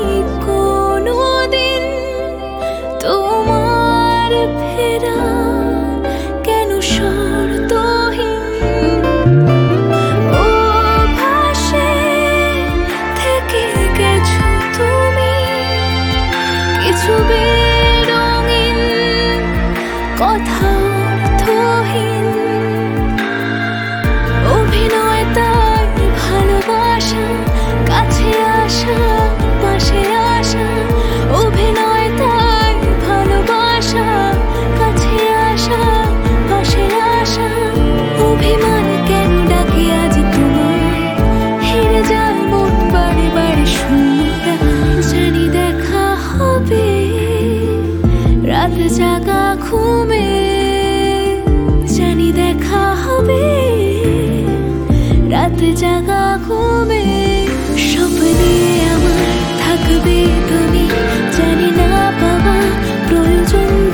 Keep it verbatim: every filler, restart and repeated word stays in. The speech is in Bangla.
কোনোদিন তোমার ফেরা কেন শর্তহীন। ও ভাসে থেকে গেছো তুমি কিছু বেরঙিন কথা অর্থহীন। অভিনয় তাই ভালোবাসা, কাছে আসা পাশে আসা। অভিনয় তাই ভালোবাসা, কাছে আসা পাশে আসা। অভিমান কেন ডাকে আজ তোমায়, হেরে যায় মন বারে বারে শূন্যতা। জানি দেখা হবে রাত জাগা ঘুমে, জানি দেখা হবে রাত জাগা ঘুমে। স্বপ্নে আমার থাকবে তুমি, জানি না পাওয়া প্রয়োজন